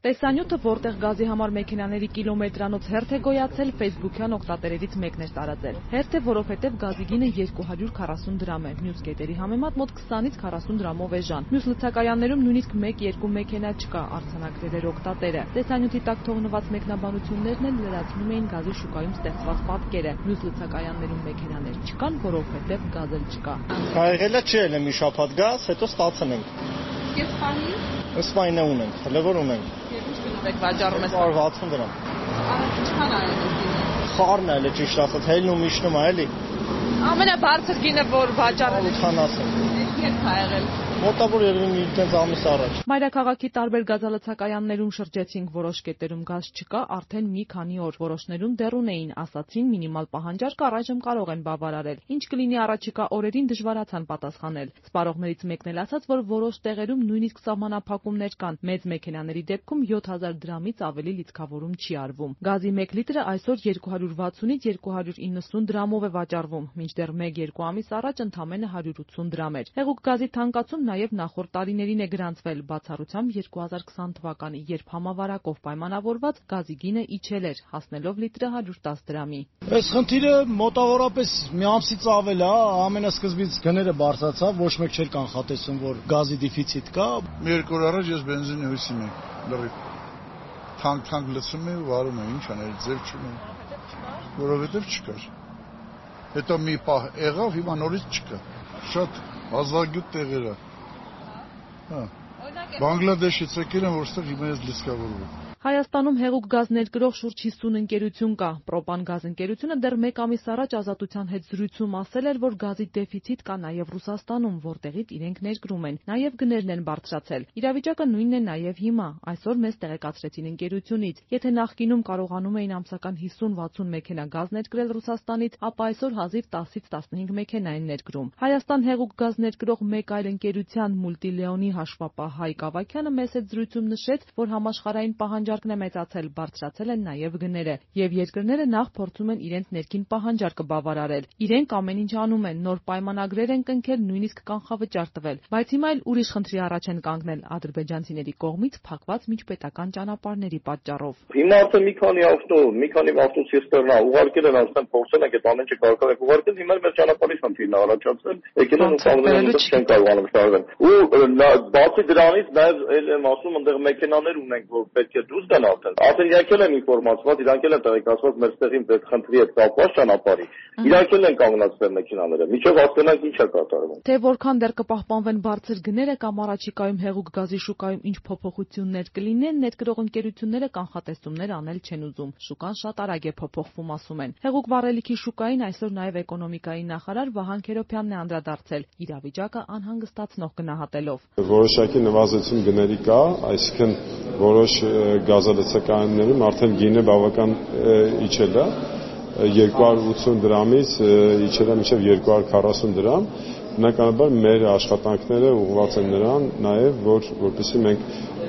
Տեսանյութը, որտեղ գազի համար մեքենաների կիլոմետրանոց հերթ է գոյացել, Facebook-յան օգտատերերից մեկն էր տարածել։ Հերթ է, որովհետև գազի գինը 240 դրամ է, մյուս կետերի համեմատ մոտ 20-ից 40 դրամով է ժան։ Մյուս լցակայաններում նույնիսկ 1-2 մեքենա չկա, արձանագրել էր օգտատերը։ Տեսանյութի տակ թողնված մեկնաբանություններն էլ լրացնում էին գազի շուկայում ստեղծված պատկերը։ Մյուս լցակայաններում մեքենաներ չկան, որովհետև գազ էլ չկա։ Կարելի է չէ մի շաբաթ գազ, հետո ստացել ենք։ Ես բանի Սպայնը ունենք, հլևոր ունենք։ Ինչ գնով եք վաճառում ես։ 160 դրամ։ Ինչքան է դինը։ Խառն է, ճիշտ ասած, հելն ու միշնում է, էլի։ Ամենաբարձր գինը, որ վաճառել եք։ 80։ Երբ է եղել։ Մոտավոր երևի մի տենց ամիս առաջ։ Մայրաքաղաքի տարբեր գազալցակայաններում շրջեցինք, որոշ կետերում գազ չկա արդեն մի քանի օր, որոշներում դեռ ունեին, ասացին մինիմալ պահանջարկը առայժմ կարող են բավարարել։ Ինչ կլինի առաջիկա օրերին դժվարացան պատասխանել։ Սպառողներից մեկն էլ ասաց, որ որոշ տեղերում նույնիսկ սահմանափակումներ կան, մեծ մեքենաների դեպքում 7000 դրամից ավելի լիցքավորում չի արվում։ Գազի 1 լիտրը այսօր 260-ից 290 դրամով է վաճառվում, մինչդեռ 1-2 ամիս առաջ ընդամենը 180 դրամ էր։ Հեղուկ գազի թանկացում նաև նախորդ տարիներին է գրանցվել, բացառությամբ 2020 թվականի, երբ համավարակով պայմանավորված գազի գինը իջել էր, հասնելով լիտրը 110 դրամի։ Այս խնդիրը մոտավորապես մի ամսից ավել է, ամենասկզբից գները բարձրացավ, ոչ մեկ չէր կանխատեսում, որ գազի դեֆիցիտ կա։ Մի երկու օր առաջ ես բենզինի հույսում եմ, լրիվ թանկ լցում եմ, վարում եմ, ինչ անել, ձև չունեմ, որովհետև չկար։ Հետո մի պահ եղավ, հիմա նորից չկա։ Շատ ազագյուտ տեղեր է։ Բանգլադեշից եկել են, որ ստեղ հիմա ես լիցքավորվում։ Հայաստանում հեղուկ գազ ներկրող շուրջ 50 ընկերություն կա։ Պրոպան գազ ընկերությունը դեռ 1 ամիս առաջ Ազատության հետ զրույցում ասել էր, որ գազի դեֆիցիտ կա նաև Ռուսաստանում, որտեղից իրենք ներկրում են։ Նաև գներն են բարձրացել։ Իրավիճակը նույնն է նաև հիմա։ Այսօր մեզ տեղեկացրեցին ընկերությունից։ Եթե նախկինում կարողանում էին ամսական 50-60 մեքենա գազ ներկրել Ռուսաստանից, ապա այսօր հազիվ 10-ից 15 մեքենա են ներկրում։ Հայաստան հեղուկ գազ ներկրող մեկ այլ ընկերության Մուլտիլեոնի հաշվապահ Հայկ Ավագյանը մեզ հետ զրույցում նշեց, որ համաշխարհային պահանջարկն է մեծացել, բարձրացել են նաև գները, եւ երկրները նախ փորձում են իրենց ներքին պահանջարկը բավարարել։ Իրենք ամեն ինչ անում են, նոր պայմանագրեր են կնքել, նույնիսկ կանխավճար տվել, բայց հիմա էլ ուրիշ խնդրի առաջ են կանգնել ադրբեջանցիների կողմից փակված միջպետական ճանապարհների պատճառով։ Հիմա արդեն մի քանի ավտոցիստերնա ուղարկել են, ասեն փորձել ենք այդ ամեն ինչը կարող եք ուղարկել, հիմա մեր ճանապարհի խնդիրն է առաջացել, եկել են ու կանգնել չեն կարողանում շարժվել։ Ու բացի դրանից նաև եմ ասում, այնտեղ մեքենաներ ունենք, որ պետք է դուրս գան արդեն եկել են ինֆորմացված, իրանք էլ են տեղեկացված մեր ստեղին այդ խնդրի հետ կապված ճանապարհի։ Իրանք էլ են կանգնացրել մեքենաները, միջով հասկանանք ինչ է կատարվում։ Թե որքան դեռ կպահպանվեն բարձր գները կամ առաջիկայում հեղուկ գազի շուկայում ինչ փոփոխություններ կլինեն, ներկրող ընկերությունները կանխատեսումներ անել չեն ուզում։ Շուկան շատ արագ է փոփոխվում, ասում են։ Հեղուկ վառելիքի շուկային այսօր նաև էկոնոմիկայի նախարար Վահան Քերոբյանն է անդրադարձել, իրավիճակը անհանգստացնող գնահատելով։ Որոշակի նվազեցում գների կա, այսինքն որոշ գազալցակայաններում արդեն գինը բավական իջել է 280 դրամից իջել է մինչև 240 դրամ։ Բնականաբար մեր աշխատանքները ուղղված են նրան նաև, որպեսզի մենք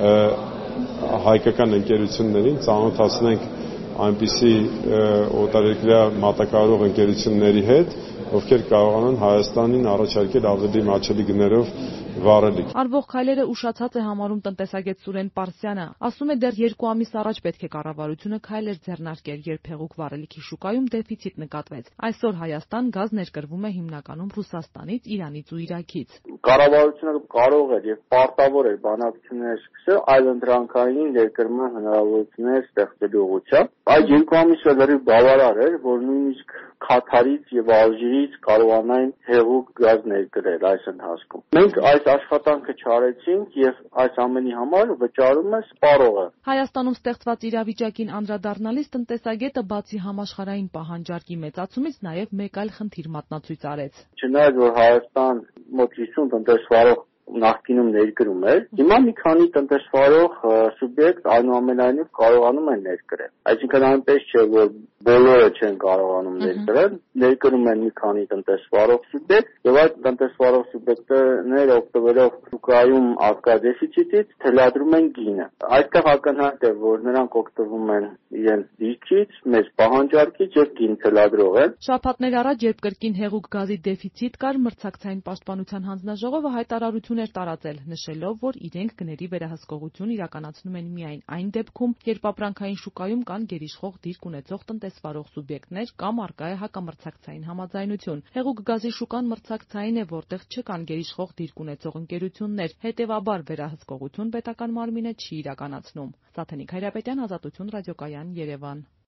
հայկական ընկերություններին ծանոթացնենք այնպիսի օտարերկրյա մատակարարող ընկերությունների հետ, ովքեր կարողանան Հայաստանին առաջարկել ավելի մատչելի գներով վառելիք։ Արվող քայլերը ուշացած է համարում տնտեսագետ Սուրեն Պարսյանը։ Ասում է, դեռ 2 ամիս առաջ պետք է կառավարությունը քայլեր ձեռնարկեր, երբ հեղուկ վառելիքի շուկայում դեֆիցիտ նկատվեց։ Այսօր Հայաստան գազ ներկրվում է հիմնականում Ռուսաստանից, Իրանից ու Իրաքից։ Կառավարությունը կարող էր եւ պարտավոր էր բանակցություններ սկսել այլընտրանքային ներկրման հնարավորություններ ստեղծելու ուղղությամբ։ Այդ 2 ամիսը լրիվ բավարար էր, որ նույնիսկ Քաթարից եւ Ալժիրից կարողանային հեղուկ գազ ներկրել այս ընթացքում։ Մենք այս աշխատանքը չարեցինք եւ այս ամենի համար վճարում է սպառողը։ Հայաստանում ստեղծված իրավիճակին անդրադառնալիս տնտեսագետը բացի համաշխարհային պահանջարկի մեծացումից նաև մեկ այլ խնդիր մատնացույց արեց։ Չնայած որ Հայաստան մոտ 50 տնտեսվարող նախկինում ներկրում էր, հիմա մի քանի տնտեսվարող սուբյեկտ այնուամենայնիվ կարողանում են ներկրել։ Այսինքն այնպես չէ, որ բոլորը չեն կարողանում ներկրել, ներկրում են մի քանի տնտեսվարող սուբյեկտ, եւ այդ տնտեսվարող սուբյեկտները օգտվելով շուկայում առկա դեֆիցիտից թելադրում են գինը։ Այստեղ ակնհայտ է, որ նրանք օգտվում են իրենց դիրքից, մեծ պահանջարկից եւ գին թելադրող են։ Շաբաթներ առաջ, երբ կրկին հեղուկ գազի դեֆիցիտ կար, մրցակցային պաշտպանության հանձնաժողովը հայտարարություն տեղեկություններ տարածել, նշելով, որ իրենք գների վերահսկողություն իրականացնում են միայն այն դեպքում, երբ ապրանքային շուկայում կան գերիշխող դիրք ունեցող տնտեսվարող սուբյեկտներ կամ առկա է հակամրցակցային համաձայնություն։ Հեղուկ գազի շուկան մրցակցային է, որտեղ չկան գերիշխող դիրք ունեցող ընկերություններ, հետևաբար վերահսկողություն պետական մարմինը չի իրականացնում։ Սաթենիկ Հայրապետյան, Ազատություն ռադիոկայան, Երևան։